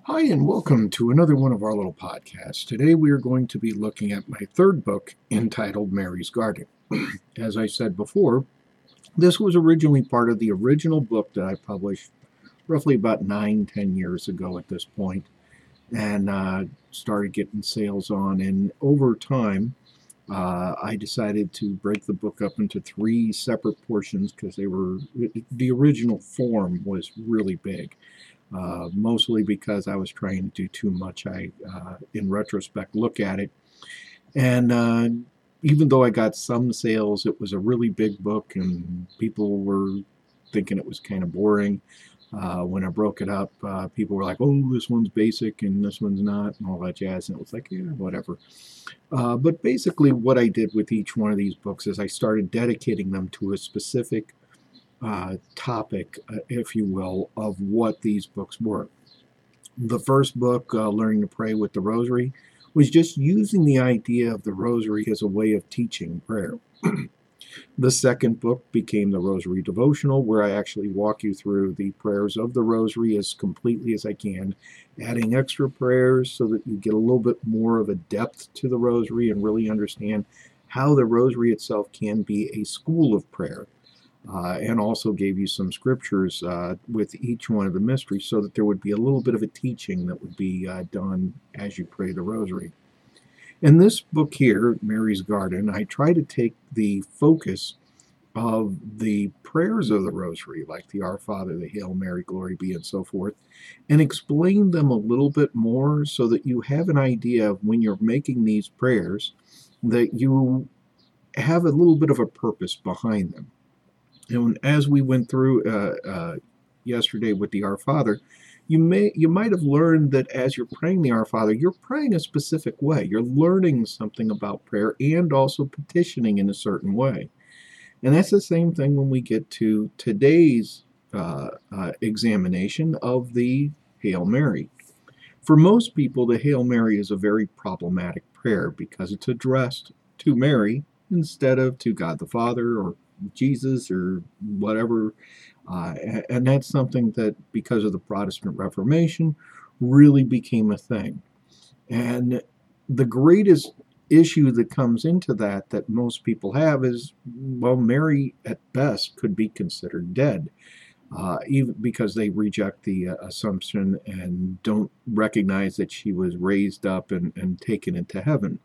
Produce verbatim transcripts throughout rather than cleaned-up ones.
Hi, and welcome to another one of our little podcasts. Today we are going to be looking at my third book entitled Mary's Garden. As I said before, this was originally part of the original book that I published roughly about nine, ten years ago at this point, and uh, started getting sales on. And over time, uh, I decided to break the book up into three separate portions because they were the original form was really big. Uh, mostly because I was trying to do too much. I, uh, in retrospect, look at it. And uh, even though I got some sales, it was a really big book, and people were thinking it was kind of boring. Uh, when I broke it up, uh, people were like, oh, this one's basic and this one's not, and all that jazz. And it was like, yeah, whatever. Uh, but basically, what I did with each one of these books is I started dedicating them to a specific uh, topic, uh, if you will, of what these books were. The first book, uh, Learning to Pray with the Rosary, was just using the idea of the Rosary as a way of teaching prayer. The second book became the Rosary Devotional, where I actually walk you through the prayers of the Rosary as completely as I can, adding extra prayers so that you get a little bit more of a depth to the Rosary and really understand how the Rosary itself can be a school of prayer. Uh, and also gave you some scriptures uh, with each one of the mysteries so that there would be a little bit of a teaching that would be uh, done as you pray the Rosary. In this book here, Mary's Garden, I try to take the focus of the prayers of the Rosary, like the Our Father, the Hail Mary, Glory Be, and so forth, and explain them a little bit more so that you have an idea of when you're making these prayers that you have a little bit of a purpose behind them. And as we went through uh, uh, yesterday with the Our Father, you may you might have learned that as you're praying the Our Father, you're praying a specific way. You're learning something about prayer and also petitioning in a certain way. And that's the same thing when we get to today's uh, uh, examination of the Hail Mary. For most people, the Hail Mary is a very problematic prayer because it's addressed to Mary instead of to God the Father or Jesus or whatever. Uh, and that's something that, because of the Protestant Reformation, really became a thing. And the greatest issue that comes into that, that most people have, is, well, Mary at best could be considered dead. Uh, even because they reject the uh, assumption and don't recognize that she was raised up and, and taken into heaven.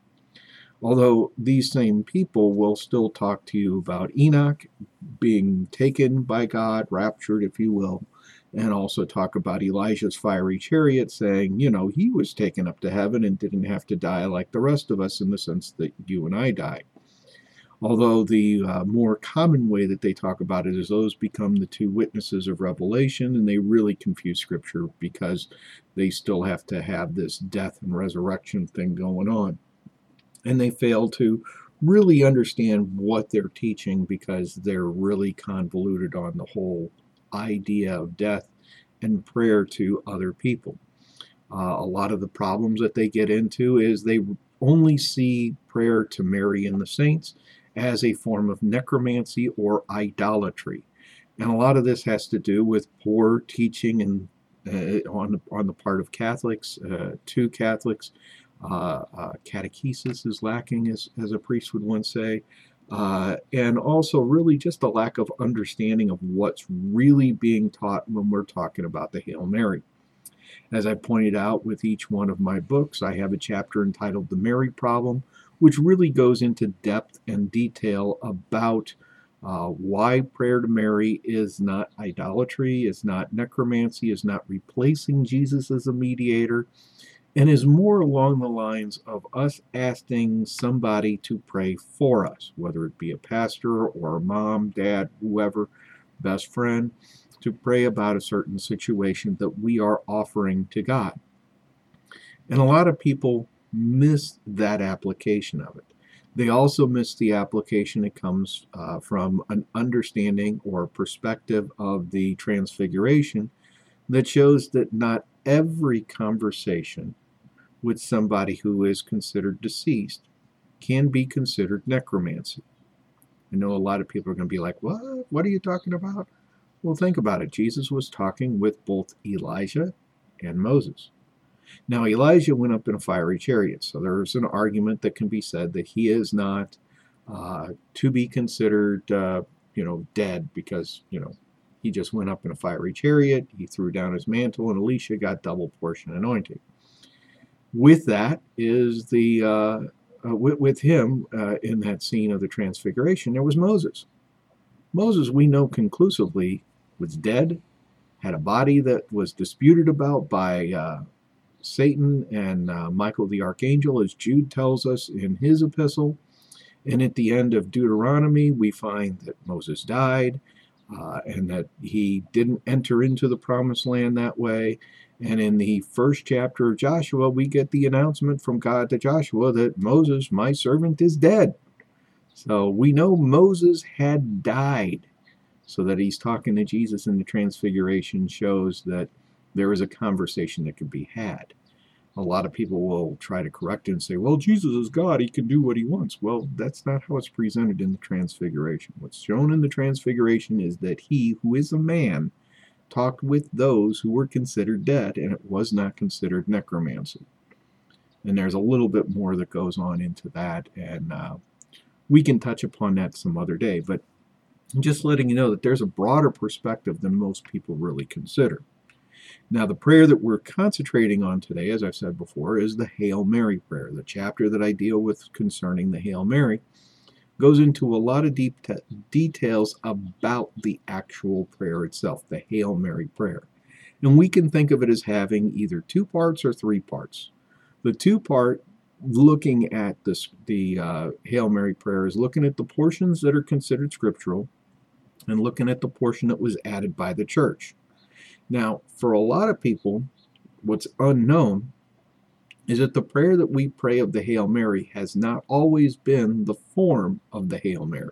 Although these same people will still talk to you about Enoch being taken by God, raptured, if you will, and also talk about Elijah's fiery chariot, saying, you know, he was taken up to heaven and didn't have to die like the rest of us in the sense that you and I die. Although the uh, more common way that they talk about it is those become the two witnesses of Revelation, and they really confuse Scripture because they still have to have this death and resurrection thing going on. And they fail to really understand what they're teaching because they're really convoluted on the whole idea of death and prayer to other people. Uh, a lot of the problems that they get into is they only see prayer to Mary and the saints as a form of necromancy or idolatry. And a lot of this has to do with poor teaching and uh, on, on the part of Catholics, uh, to Catholics. Uh, uh, catechesis is lacking, as, as a priest would once say, uh, and also really just a lack of understanding of what's really being taught when we're talking about the Hail Mary. As I pointed out with each one of my books, I have a chapter entitled The Mary Problem, which really goes into depth and detail about uh, why prayer to Mary is not idolatry, is not necromancy, is not replacing Jesus as a mediator, and is more along the lines of us asking somebody to pray for us, whether it be a pastor or a mom, dad, whoever, best friend, to pray about a certain situation that we are offering to God. And a lot of people miss that application of it. They also miss the application that comes uh, from an understanding or perspective of the Transfiguration that shows that not every conversation with somebody who is considered deceased can be considered necromancy. I know a lot of people are going to be like, what? What are you talking about? Well, think about it. Jesus was talking with both Elijah and Moses. Now, Elijah went up in a fiery chariot, so there's an argument that can be said that he is not uh, to be considered, uh, you know, dead because, you know, he just went up in a fiery chariot, he threw down his mantle, and Elisha got double portion anointing. With that is the, uh, uh, with, with him uh, in that scene of the transfiguration, there was Moses. Moses, we know conclusively, was dead, had a body that was disputed about by uh, Satan and uh, Michael the Archangel, as Jude tells us in his epistle. And at the end of Deuteronomy, we find that Moses died uh, and that he didn't enter into the promised land that way. And in the first chapter of Joshua, we get the announcement from God to Joshua that Moses, my servant, is dead. So we know Moses had died. So that he's talking to Jesus in the Transfiguration shows that there is a conversation that can be had. A lot of people will try to correct it and say, well, Jesus is God, he can do what he wants. Well, that's not how it's presented in the Transfiguration. What's shown in the Transfiguration is that he, who is a man, talked with those who were considered dead, and it was not considered necromancy. And there's a little bit more that goes on into that, and uh, we can touch upon that some other day. But I'm just letting you know that there's a broader perspective than most people really consider. Now, the prayer that we're concentrating on today, as I've said before, is the Hail Mary prayer. The chapter that I deal with concerning the Hail Mary goes into a lot of deep te- details about the actual prayer itself, the Hail Mary prayer. And we can think of it as having either two parts or three parts. The two-part, looking at this, the uh, Hail Mary prayer, is looking at the portions that are considered scriptural and looking at the portion that was added by the church. Now, for a lot of people, what's unknown is that the prayer that we pray of the Hail Mary has not always been the form of the Hail Mary.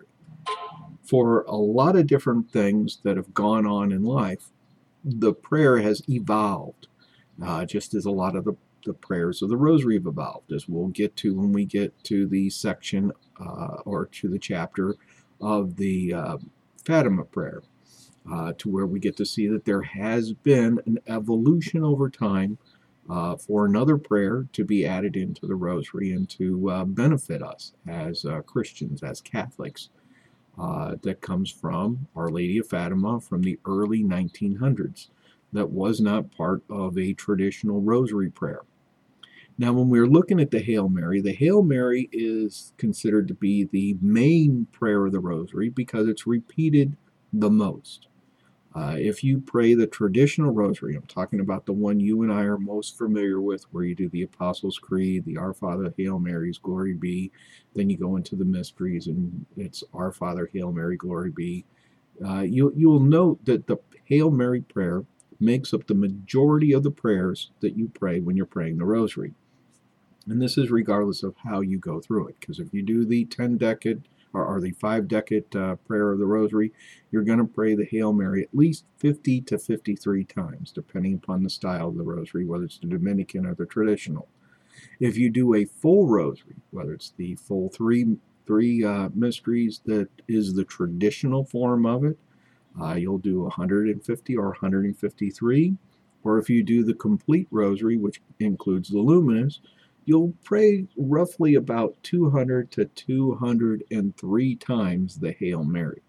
For a lot of different things that have gone on in life, the prayer has evolved, uh, just as a lot of the, the prayers of the Rosary have evolved, as we'll get to when we get to the section uh, or to the chapter of the uh, Fatima prayer. Uh, to where we get to see that there has been an evolution over time uh, for another prayer to be added into the Rosary and to uh, benefit us as uh, Christians, as Catholics. Uh, that comes from Our Lady of Fatima from the early nineteen hundreds. That was not part of a traditional Rosary prayer. Now, when we're looking at the Hail Mary, the Hail Mary is considered to be the main prayer of the Rosary because it's repeated the most. Uh, if you pray the traditional Rosary, I'm talking about the one you and I are most familiar with, where you do the Apostles' Creed, the Our Father, Hail Marys, Glory Be, then you go into the mysteries, and it's Our Father, Hail Mary, Glory Be. Uh, you, you will note that the Hail Mary prayer makes up the majority of the prayers that you pray when you're praying the Rosary. And this is regardless of how you go through it, because if you do the ten-decade or, or the five-decade uh, prayer of the Rosary, you're going to pray the Hail Mary at least fifty to fifty-three times, depending upon the style of the Rosary, whether it's the Dominican or the traditional. If you do a full Rosary, whether it's the full three three uh, mysteries that is the traditional form of it, uh, you'll do one hundred fifty or one hundred fifty-three. Or if you do the complete Rosary, which includes the luminous, you'll pray roughly about two hundred to two hundred three times the Hail Mary.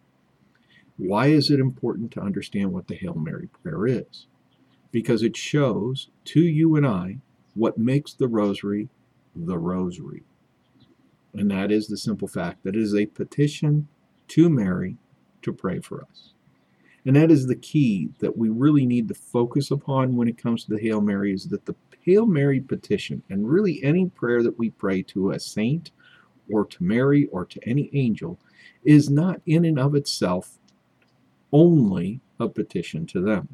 Why is it important to understand what the Hail Mary prayer is? Because it shows to you and I what makes the Rosary the Rosary. And that is the simple fact that it is a petition to Mary to pray for us. And that is the key that we really need to focus upon when it comes to the Hail Mary, is that the Hail Mary petition, and really any prayer that we pray to a saint or to Mary or to any angel, is not in and of itself only a petition to them.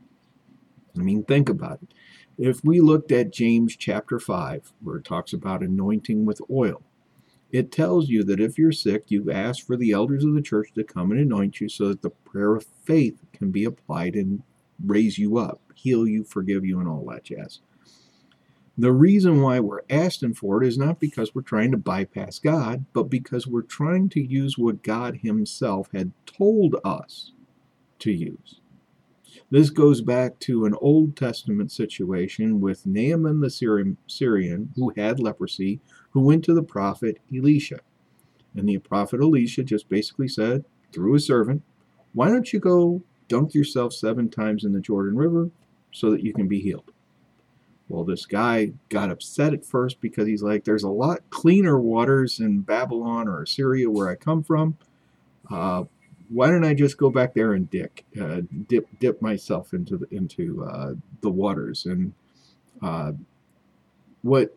I mean, think about it. If we looked at James chapter five, where it talks about anointing with oil, it tells you that if you're sick, you ask for the elders of the church to come and anoint you so that the prayer of faith can be applied and raise you up, heal you, forgive you, and all that jazz. The reason why we're asking for it is not because we're trying to bypass God, but because we're trying to use what God himself had told us to use. This goes back to an Old Testament situation with Naaman the Syrian, Syrian who had leprosy, who went to the prophet Elisha. And the prophet Elisha just basically said, through his servant, why don't you go dunk yourself seven times in the Jordan River so that you can be healed? Well, this guy got upset at first because he's like, there's a lot cleaner waters in Babylon or Assyria where I come from. Uh, why don't I just go back there and dick, uh, dip dip myself into the, into uh, the waters? And uh, what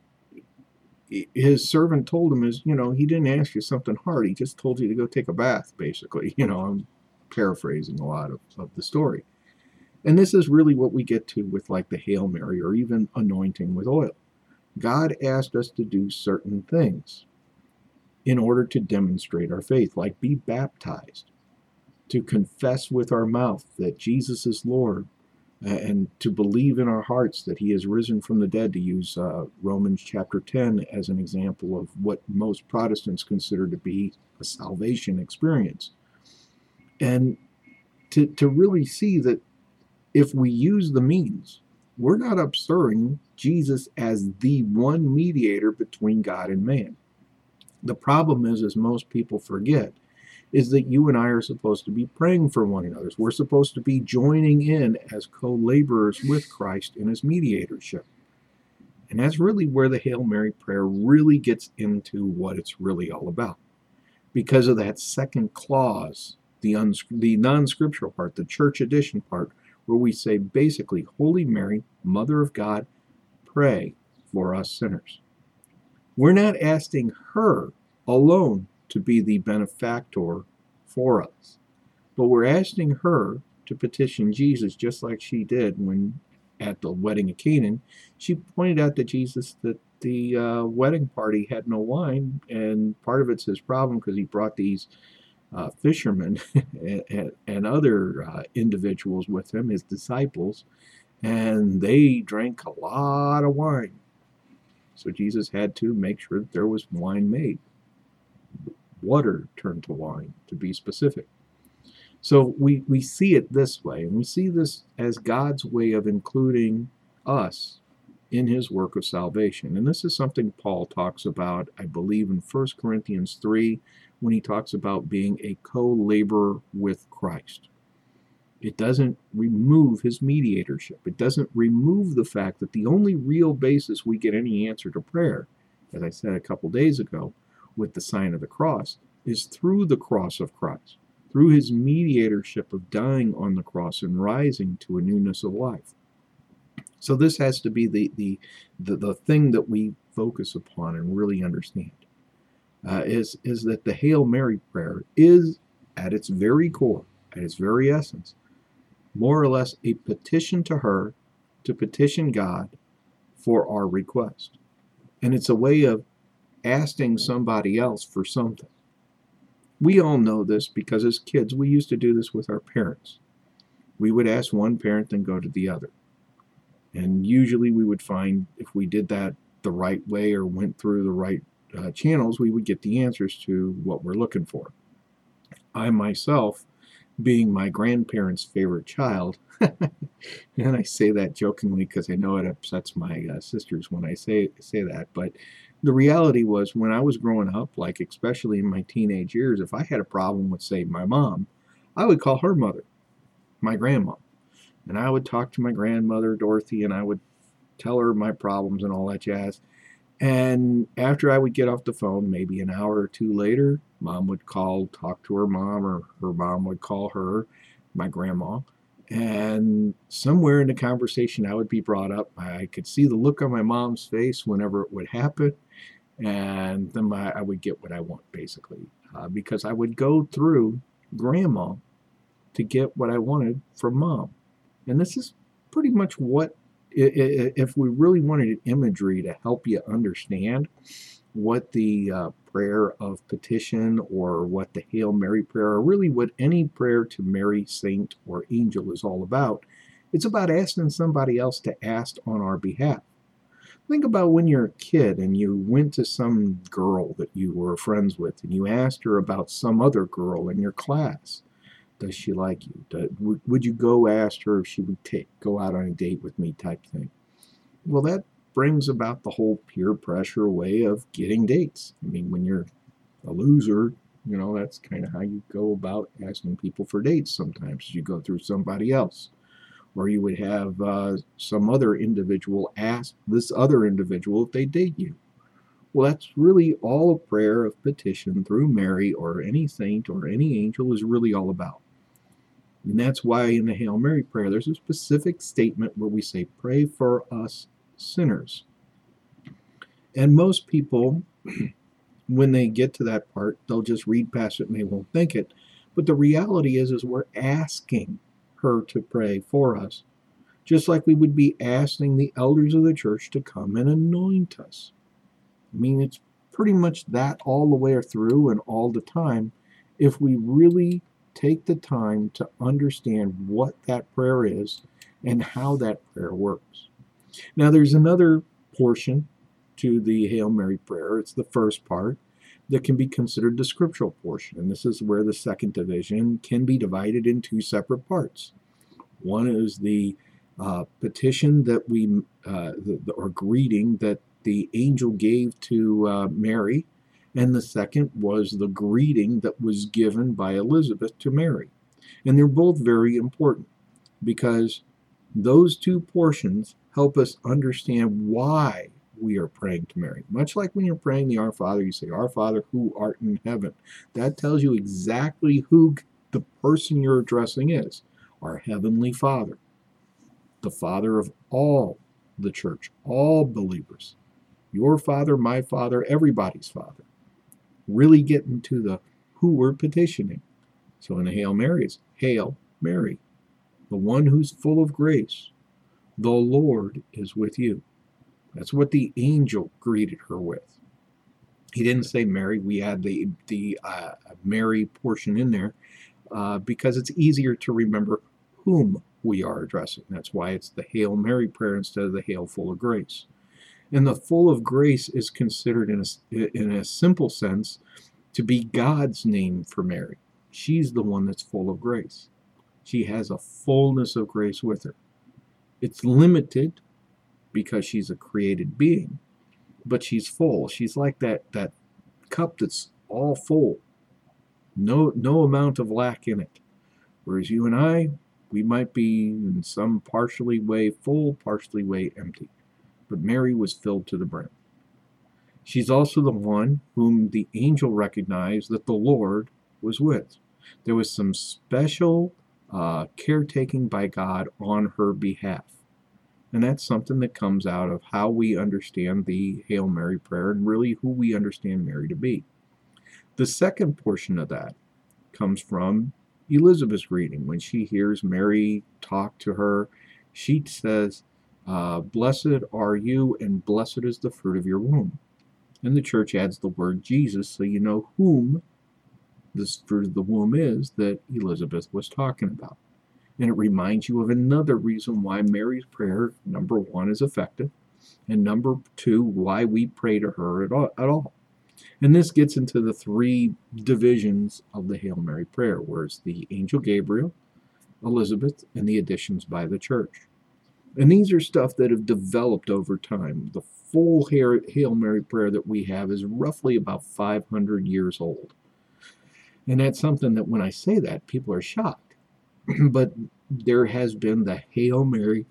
his servant told him is, you know, he didn't ask you something hard. He just told you to go take a bath, basically. You know, I'm paraphrasing a lot of, of the story. And this is really what we get to with like the Hail Mary or even anointing with oil. God asked us to do certain things in order to demonstrate our faith, like be baptized, to confess with our mouth that Jesus is Lord, and to believe in our hearts that he has risen from the dead, to use uh, Romans chapter ten as an example of what most Protestants consider to be a salvation experience. And to, to really see that if we use the means, we're not absurring Jesus as the one mediator between God and man. The problem is, as most people forget, is that you and I are supposed to be praying for one another. We're supposed to be joining in as co-laborers with Christ in his mediatorship. And that's really where the Hail Mary prayer really gets into what it's really all about. Because of that second clause, the, uns- the non-scriptural part, the church edition part, where we say basically, Holy Mary, Mother of God, pray for us sinners. We're not asking her alone to be the benefactor for us, but we're asking her to petition Jesus, just like she did when at the wedding of Canaan. She pointed out to Jesus that the uh, wedding party had no wine, and part of it's his problem because he brought these uh, fishermen and, and other uh, individuals with him, his disciples, and they drank a lot of wine. So Jesus had to make sure that there was wine made. Water turned to wine, to be specific. So we, we see it this way, and we see this as God's way of including us in his work of salvation. And this is something Paul talks about, I believe, in First Corinthians three, when he talks about being a co-laborer with Christ. It doesn't remove his mediatorship. It doesn't remove the fact that the only real basis we get any answer to prayer, as I said a couple days ago, with the sign of the cross, is through the cross of Christ, through his mediatorship of dying on the cross and rising to a newness of life. So this has to be the the the, the thing that we focus upon and really understand, uh, is, is that the Hail Mary prayer is, at its very core, at its very essence, more or less a petition to her to petition God for our request. And it's a way of asking somebody else for something. We all know this because as kids, we used to do this with our parents. We would ask one parent, then go to the other. And usually we would find if we did that the right way or went through the right uh, channels, we would get the answers to what we're looking for. I myself, being my grandparents' favorite child, and I say that jokingly because I know it upsets my uh, sisters when I say say that, but the reality was when I was growing up, like especially in my teenage years, if I had a problem with, say, my mom, I would call her mother, my grandma, and I would talk to my grandmother, Dorothy, and I would tell her my problems and all that jazz. And after I would get off the phone, maybe an hour or two later, mom would call, talk to her mom, or her mom would call her, my grandma. And somewhere in the conversation, I would be brought up. I could see the look on my mom's face whenever it would happen. And then my, I would get what I want, basically, uh, because I would go through grandma to get what I wanted from mom. And this is pretty much what, if we really wanted imagery to help you understand what the uh, prayer of petition or what the Hail Mary prayer, or really what any prayer to Mary, saint, or angel is all about, it's about asking somebody else to ask on our behalf. Think about when you're a kid and you went to some girl that you were friends with and you asked her about some other girl in your class. Does she like you? Do, would, would you go ask her if she would take go out on a date with me type thing? Well, that brings about the whole peer pressure way of getting dates. I mean, when you're a loser, you know, that's kind of how you go about asking people for dates sometimes. You go through somebody else. Or you would have uh, some other individual ask this other individual if they date you. Well, that's really all a prayer of petition through Mary or any saint or any angel is really all about. And that's why in the Hail Mary prayer, there's a specific statement where we say, pray for us sinners. And most people, when they get to that part, they'll just read past it and they won't think it. But the reality is, is we're asking her to pray for us, just like we would be asking the elders of the church to come and anoint us. I mean, it's pretty much that all the way through and all the time if we really take the time to understand what that prayer is and how that prayer works. Now, there's another portion to the Hail Mary prayer. It's the first part that can be considered the scriptural portion, and this is where the second division can be divided in two separate parts. One is the uh, petition that we, uh, the, the, or greeting that the angel gave to uh, Mary, and the second was the greeting that was given by Elizabeth to Mary. And they're both very important because those two portions help us understand why we are praying to Mary. Much like when you're praying the Our Father, you say, Our Father who art in heaven. That tells you exactly who the person you're addressing is. Our Heavenly Father, the Father of all the church, all believers. Your Father, my Father, everybody's Father. Really getting to the who we're petitioning. So in the Hail Mary, it's Hail Mary, the one who's full of grace. The Lord is with you. That's what the angel greeted her with. He didn't say Mary. We add the, the uh, Mary portion in there uh, because it's easier to remember whom we are addressing. That's why it's the Hail Mary prayer instead of the Hail full of grace. And the full of grace is considered in a, in a simple sense to be God's name for Mary. She's the one that's full of grace. She has a fullness of grace with her. It's limited because she's a created being, but she's full. She's like that, that cup that's all full. No, no amount of lack in it. Whereas you and I, we might be in some partially way full, partially way empty. But Mary was filled to the brim. She's also the one whom the angel recognized that the Lord was with. There was some special uh, caretaking by God on her behalf. And that's something that comes out of how we understand the Hail Mary prayer and really who we understand Mary to be. The second portion of that comes from Elizabeth's reading. When she hears Mary talk to her, she says, uh, blessed are you and blessed is the fruit of your womb. And the church adds the word Jesus so you know whom this fruit of the womb is that Elizabeth was talking about. And it reminds you of another reason why Mary's prayer, number one, is effective, and number two, why we pray to her at all. At all. And this gets into the three divisions of the Hail Mary prayer, where it's the angel Gabriel, Elizabeth, and the additions by the church. And these are stuff that have developed over time. The full Hail Mary prayer that we have is roughly about five hundred years old. And that's something that when I say that, people are shocked. But there has been the Hail Mary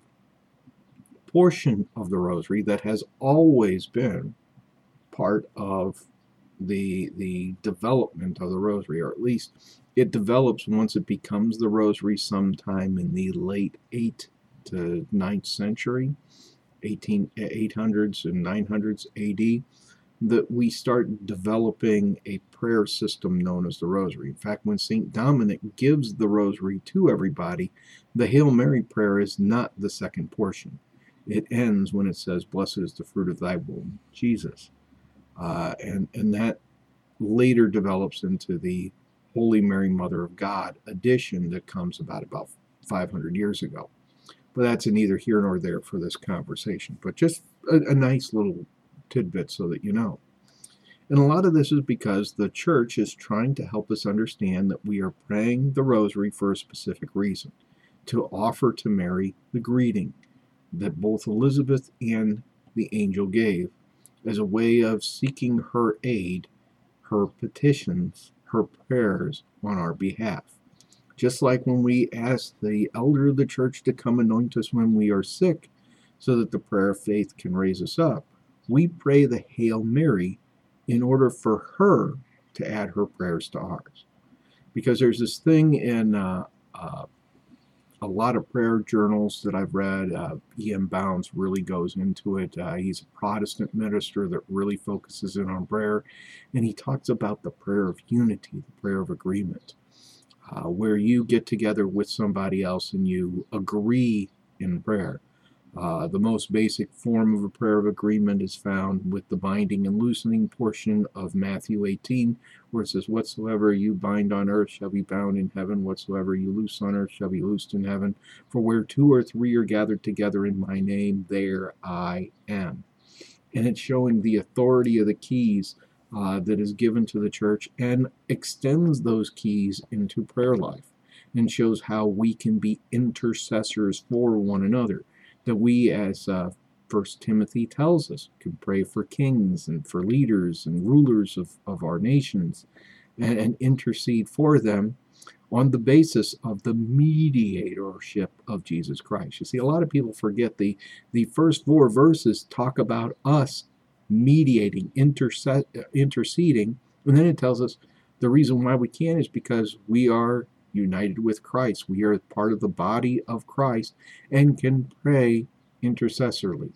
portion of the rosary that has always been part of the the development of the rosary, or at least it develops once it becomes the rosary sometime in the late eighth to ninth century, eighteen, eight hundreds and nine hundreds A D, that we start developing a prayer system known as the rosary. In fact, when Saint Dominic gives the rosary to everybody, the Hail Mary prayer is not the second portion. It ends when it says, blessed is the fruit of thy womb, Jesus. Uh, and, and that later develops into the Holy Mary, Mother of God addition that comes about about five hundred years ago. But that's neither here nor there for this conversation. But just a, a nice little tidbit so that you know. And a lot of this is because the church is trying to help us understand that we are praying the rosary for a specific reason, to offer to Mary the greeting that both Elizabeth and the angel gave as a way of seeking her aid, her petitions, her prayers on our behalf. Just like when we ask the elder of the church to come anoint us when we are sick so that the prayer of faith can raise us up, we pray the Hail Mary in order for her to add her prayers to ours. Because there's this thing in uh, uh, a lot of prayer journals that I've read. Uh, E M Bounds really goes into it. Uh, he's a Protestant minister that really focuses in on prayer, and he talks about the prayer of unity, the prayer of agreement, uh, where you get together with somebody else and you agree in prayer. Uh, the most basic form of a prayer of agreement is found with the binding and loosening portion of Matthew eighteen, where it says, "Whatsoever you bind on earth shall be bound in heaven. Whatsoever you loose on earth shall be loosed in heaven. For where two or three are gathered together in my name, there I am." And it's showing the authority of the keys uh, that is given to the church and extends those keys into prayer life and shows how we can be intercessors for one another. That we, as uh, First Timothy tells us, can pray for kings and for leaders and rulers of, of our nations and, and intercede for them on the basis of the mediatorship of Jesus Christ. You see, a lot of people forget the, the first four verses talk about us mediating, interse- interceding, and then it tells us the reason why we can is because we are united with Christ. We are part of the body of Christ and can pray intercessorily.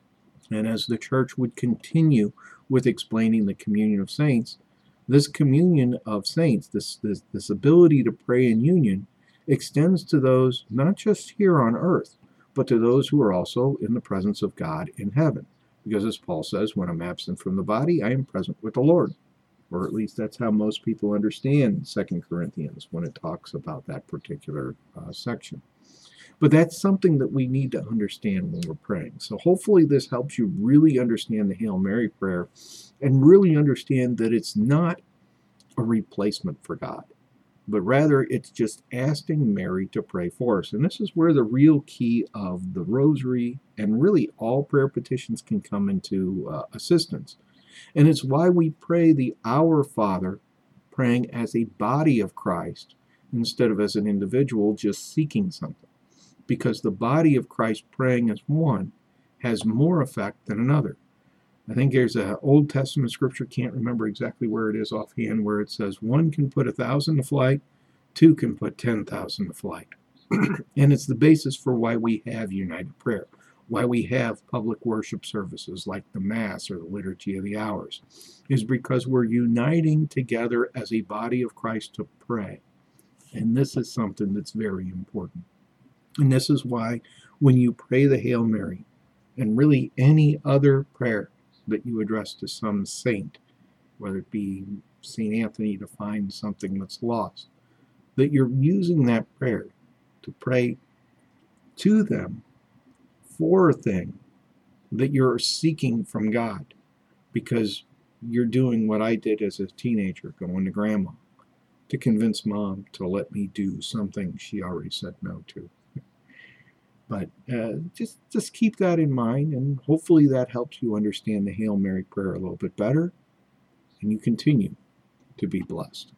And as the church would continue with explaining the communion of saints, this communion of saints, this, this, this ability to pray in union, extends to those not just here on earth, but to those who are also in the presence of God in heaven. Because as Paul says, when I'm absent from the body, I am present with the Lord. Or at least that's how most people understand Second Corinthians when it talks about that particular uh, section. But that's something that we need to understand when we're praying. So hopefully this helps you really understand the Hail Mary prayer and really understand that it's not a replacement for God, but rather it's just asking Mary to pray for us. And this is where the real key of the rosary and really all prayer petitions can come into uh, assistance. And it's why we pray the Our Father, praying as a body of Christ instead of as an individual just seeking something. Because the body of Christ praying as one has more effect than another. I think there's an Old Testament scripture, can't remember exactly where it is offhand, where it says one can put a thousand to flight, two can put ten thousand to flight. And it's the basis for why we have united prayer. Why we have public worship services like the Mass or the Liturgy of the Hours, is because we're uniting together as a body of Christ to pray. And this is something that's very important. And this is why when you pray the Hail Mary, and really any other prayer that you address to some saint, whether it be Saint Anthony to find something that's lost, that you're using that prayer to pray to them for a thing that you're seeking from God, because you're doing what I did as a teenager, going to grandma to convince mom to let me do something she already said no to. But uh, just, just keep that in mind, and hopefully that helps you understand the Hail Mary prayer a little bit better, and you continue to be blessed.